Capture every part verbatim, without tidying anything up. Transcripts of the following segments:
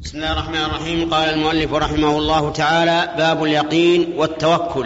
بسم الله الرحمن الرحيم. قال المؤلف رحمه الله تعالى: باب اليقين والتوكل.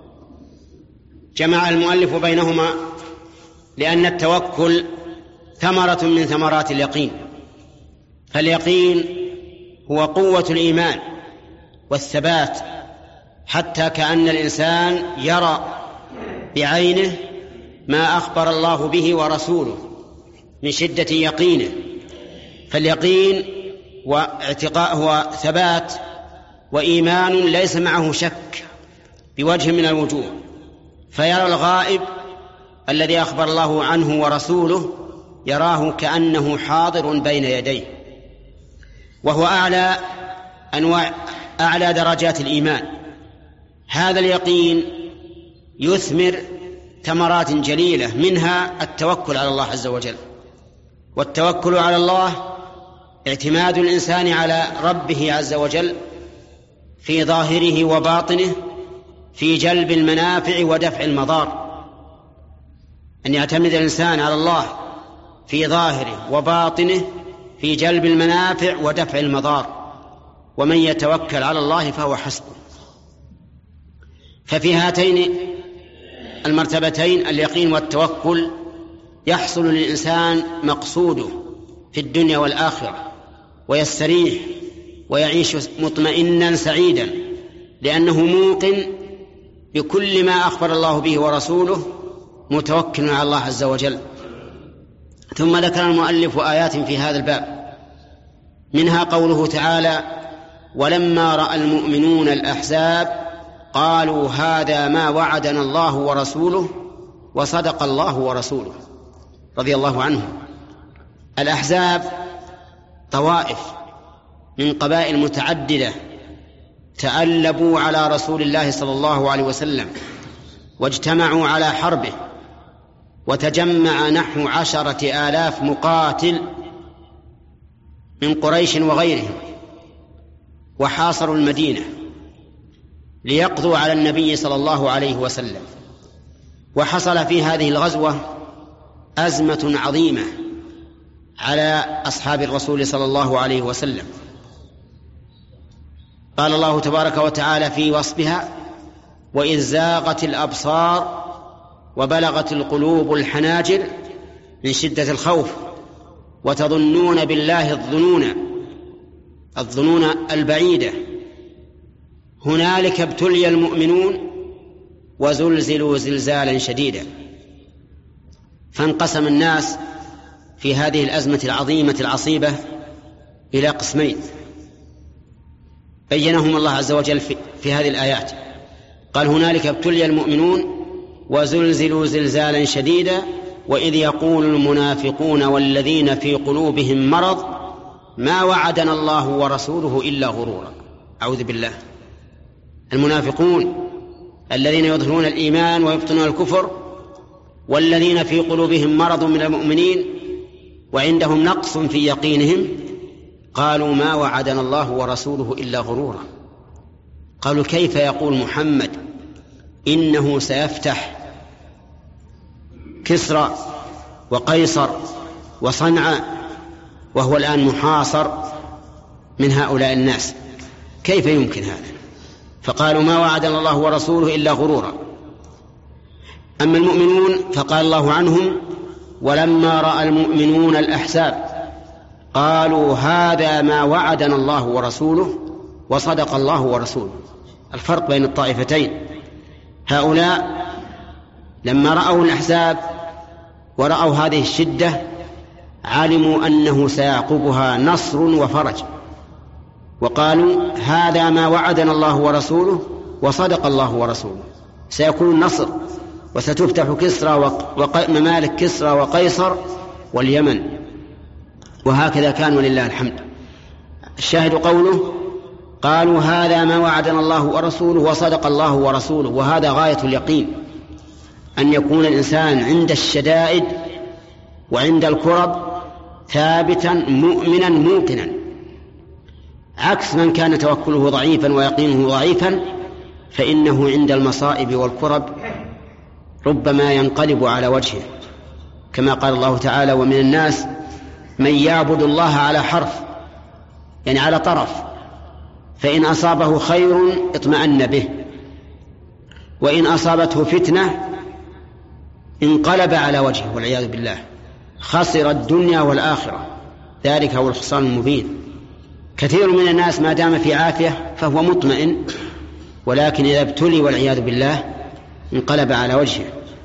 جمع المؤلف بينهما لأن التوكل ثمرة من ثمرات اليقين، فاليقين هو قوة الإيمان والثبات، حتى كأن الإنسان يرى بعينه ما أخبر الله به ورسوله من شدة يقينه. فاليقين واعتقاء هو ثبات وإيمان ليس معه شك بوجه من الوجوه، فيرى الغائب الذي أخبر الله عنه ورسوله يراه كأنه حاضر بين يديه، وهو أعلى أنواع أعلى درجات الإيمان. هذا اليقين يثمر ثمرات جليلة، منها التوكل على الله عز وجل. والتوكل على الله اعتماد الإنسان على ربه عز وجل في ظاهره وباطنه في جلب المنافع ودفع المضار. أن يعتمد الإنسان على الله في ظاهره وباطنه في جلب المنافع ودفع المضار، ومن يتوكل على الله فهو حسبه. ففي هاتين المرتبتين اليقين والتوكل يحصل للإنسان مقصوده في الدنيا والآخرة، ويستريح ويعيش مطمئنا سعيدا، لأنه موقن بكل ما أخبر الله به ورسوله، متوكل على الله عز وجل. ثم ذكر المؤلف آيات في هذا الباب، منها قوله تعالى: ولما رأى المؤمنون الأحزاب قالوا هذا ما وعدنا الله ورسوله وصدق الله ورسوله، رضي الله عنه. الأحزاب طوائف من قبائل متعددة تألبوا على رسول الله صلى الله عليه وسلم واجتمعوا على حربه، وتجمع نحو عشرة آلاف مقاتل من قريش وغيرهم، وحاصروا المدينة ليقضوا على النبي صلى الله عليه وسلم. وحصل في هذه الغزوة أزمة عظيمة على أصحاب الرسول صلى الله عليه وسلم. قال الله تبارك وتعالى في وصفها: وإذ زاغت الأبصار وبلغت القلوب الحناجر من شدة الخوف وتظنون بالله الظنون الظنون البعيدة هنالك ابتلي المؤمنون وزلزلوا زلزالا شديدا. فانقسم الناس في هذه الأزمة العظيمة العصيبة إلى قسمين بينهم الله عز وجل في هذه الآيات. قال: هنالك ابتلي المؤمنون وزلزلوا زلزالا شديدا وإذ يقول المنافقون والذين في قلوبهم مرض ما وعدنا الله ورسوله إلا غرورا. أعوذ بالله. المنافقون الذين يظهرون الإيمان ويبطنون الكفر، والذين في قلوبهم مرض من المؤمنين وعندهم نقص في يقينهم، قالوا ما وعدنا الله ورسوله إلا غرورا. قالوا: كيف يقول محمد إنه سيفتح كسرى وقيصر وصنعاء وهو الآن محاصر من هؤلاء الناس؟ كيف يمكن هذا؟ فقالوا ما وعدنا الله ورسوله إلا غرورا. أما المؤمنون فقال الله عنهم: ولما رأى المؤمنون الأحزاب قالوا هذا ما وعدنا الله ورسوله وصدق الله ورسوله. الفرق بين الطائفتين: هؤلاء لما رأوا الأحزاب ورأوا هذه الشدة علموا أنه سيعقبها نصر وفرج، وقالوا هذا ما وعدنا الله ورسوله وصدق الله ورسوله، سيكون النصر وستفتح كسرى وممالك كسرى وقيصر واليمن. وهكذا كان ولله الحمد. الشاهد قوله: قالوا هذا ما وعدنا الله ورسوله وصدق الله ورسوله. وهذا غاية اليقين، أن يكون الإنسان عند الشدائد وعند الكرب ثابتا مؤمنا موقنا، عكس من كان توكله ضعيفا ويقينه ضعيفا، فإنه عند المصائب والكرب ربما ينقلب على وجهه، كما قال الله تعالى: ومن الناس من يعبد الله على حرف يعني على طرف، فإن أصابه خير اطمأن به، وإن أصابته فتنة انقلب على وجهه والعياذ بالله، خسر الدنيا والآخرة. ذلك هو الخسران المبين. كثير من الناس ما دام في عافية فهو مطمئن، ولكن إذا ابتلي والعياذ بالله انقلب على وجهه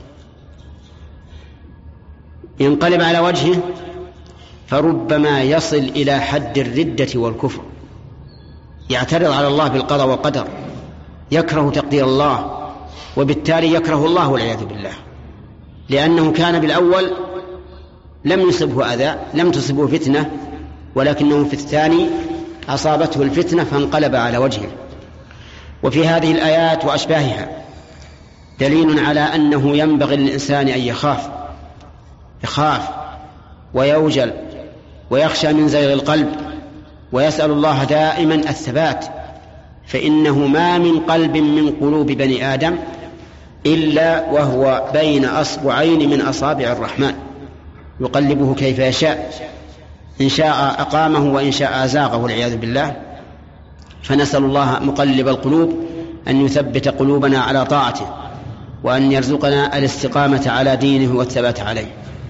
ينقلب على وجهه فربما يصل إلى حد الردة والكفر، يعترض على الله بالقضاء والقدر، يكره تقدير الله، وبالتالي يكره الله والعياذ بالله، لأنه كان بالأول لم يصبه أذى، لم تصبه فتنة، ولكنه في الثاني أصابته الفتنة فانقلب على وجهه. وفي هذه الآيات وأشباهها دليل على أنه ينبغي للإنسان أن يخاف يخاف ويوجل ويخشى من زيغ القلب، ويسأل الله دائما الثبات، فإنه ما من قلب من قلوب بني آدم إلا وهو بين أصبعين من أصابع الرحمن يقلبه كيف يشاء، إن شاء أقامه وإن شاء أزاغه والعياذ بالله. فنسأل الله مقلب القلوب أن يثبت قلوبنا على طاعته، وأن يرزقنا الاستقامة على دينه والثبات عليه.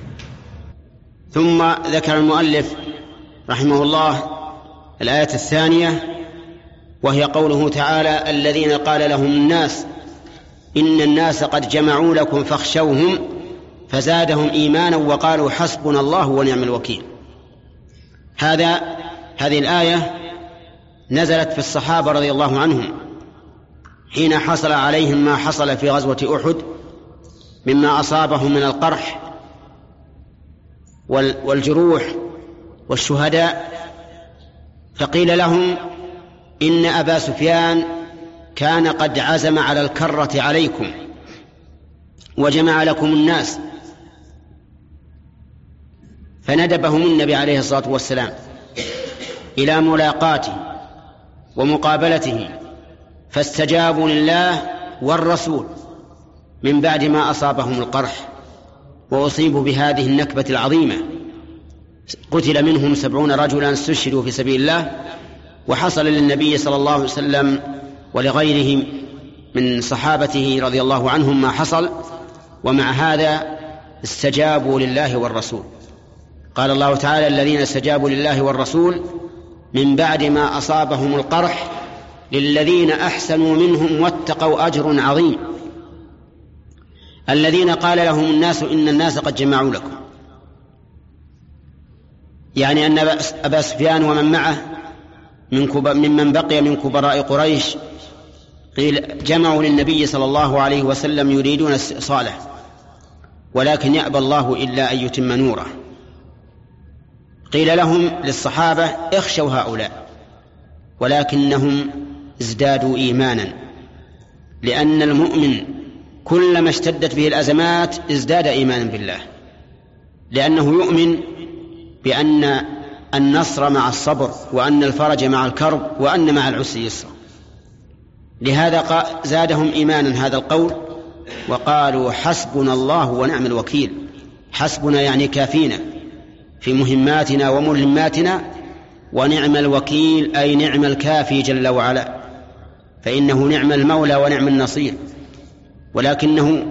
ثم ذكر المؤلف رحمه الله الآية الثانية، وهي قوله تعالى: الذين قال لهم الناس إن الناس قد جمعوا لكم فاخشوهم فزادهم إيمانا وقالوا حسبنا الله ونعم الوكيل. هذا هذه الآية نزلت في الصحابة رضي الله عنهم حين حصل عليهم ما حصل في غزوة أحد مما أصابهم من القرح والجروح والشهداء، فقيل لهم إن أبا سفيان كان قد عزم على الكرة عليكم وجمع لكم الناس، فندبهم النبي عليه الصلاة والسلام إلى ملاقاته ومقابلته، فاستجابوا لله والرسول من بعد ما أصابهم القرح وأصيبوا بهذه النكبة العظيمة. قتل منهم سبعون رجلا استشهدوا في سبيل الله، وحصل للنبي صلى الله عليه وسلم ولغيره من صحابته رضي الله عنهم ما حصل، ومع هذا استجابوا لله والرسول. قال الله تعالى: الذين استجابوا لله والرسول من بعد ما أصابهم القرح للذين أحسنوا منهم واتقوا أجر عظيم. الذين قال لهم الناس إن الناس قد جمعوا لكم، يعني أن أبا سفيان ومن معه من ممن بقي من كبراء قريش قيل جمعوا للنبي صلى الله عليه وسلم يريدون استئصاله، ولكن يأبى الله إلا أن يتم نوره. قيل لهم للصحابة: اخشوا هؤلاء، ولكنهم ازدادوا إيمانا، لأن المؤمن كلما اشتدت به الأزمات ازداد إيمانا بالله، لأنه يؤمن بأن النصر مع الصبر، وأن الفرج مع الكرب، وأن مع العسر يسرا. لهذا زادهم إيمانا هذا القول، وقالوا حسبنا الله ونعم الوكيل. حسبنا يعني كافينا في مهماتنا وملماتنا، ونعم الوكيل أي نعم الكافي جل وعلا، فإنه نعم المولى ونعم النصير. ولكنه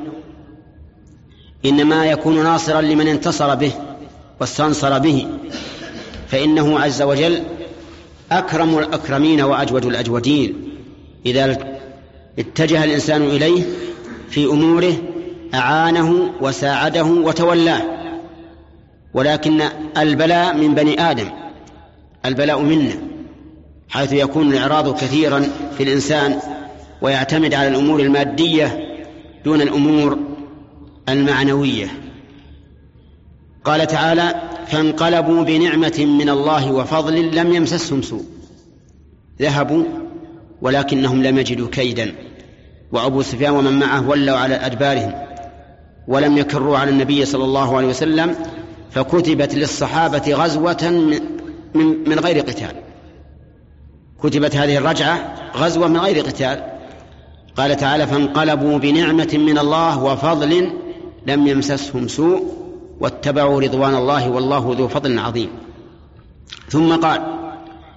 إنما يكون ناصرا لمن انتصر به واستنصر به، فإنه عز وجل أكرم الأكرمين وأجود الأجودين. إذا اتجه الإنسان إليه في أموره أعانه وساعده وتولاه. ولكن البلاء من بني آدم، البلاء منا، حيث يكون الإعراض كثيرا في الإنسان ويعتمد على الأمور المادية دون الأمور المعنوية. قال تعالى: فانقلبوا بنعمة من الله وفضل لم يمسسهم سوء. ذهبوا ولكنهم لم يجدوا كيدا، وأبو سفيان ومن معه ولوا على أدبارهم ولم يكروا على النبي صلى الله عليه وسلم، فكتبت للصحابة غزوة من, من غير قتال. كتبت هذه الرجعة غزوة من غير قتال. قال تعالى: فانقلبوا بنعمة من الله وفضل لم يمسسهم سوء واتبعوا رضوان الله والله ذو فضل عظيم. ثم قال: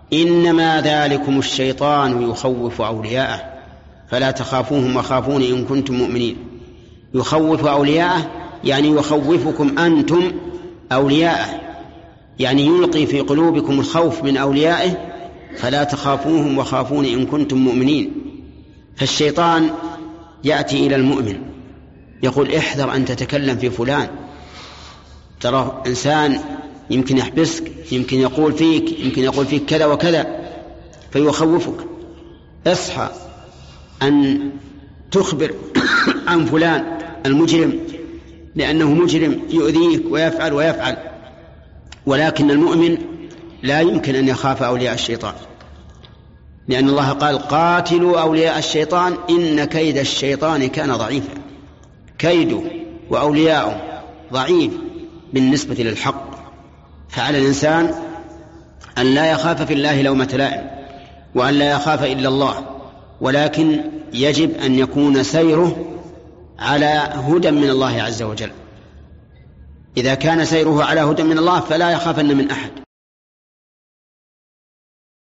إنما ذلكم الشيطان يخوف أولياءه فلا تخافوهم وخافون إن كنتم مؤمنين. يخوف أولياءه يعني يخوفكم أنتم أولياءه، يعني يلقي في قلوبكم الخوف من أوليائه فلا تخافوهم وخافون إن كنتم مؤمنين. فالشيطان يأتي إلى المؤمن يقول احذر أن تتكلم في فلان، ترى إنسان يمكن يحبسك، يمكن يقول فيك يمكن يقول فيك كذا وكذا، فيخوفك. اصحى أن تخبر عن فلان المجرم لأنه مجرم يؤذيك ويفعل ويفعل. ولكن المؤمن لا يمكن أن يخاف أولياء الشيطان، لأن الله قال قاتلوا أولياء الشيطان إن كيد الشيطان كان ضعيفا. كيده وأولياءه ضعيف بالنسبة للحق. فعلى الإنسان أن لا يخاف في الله لومة لائم وأن لا يخاف إلا الله، ولكن يجب أن يكون سيره على هدى من الله عز وجل. إذا كان سيره على هدى من الله فلا يخافن من أحد.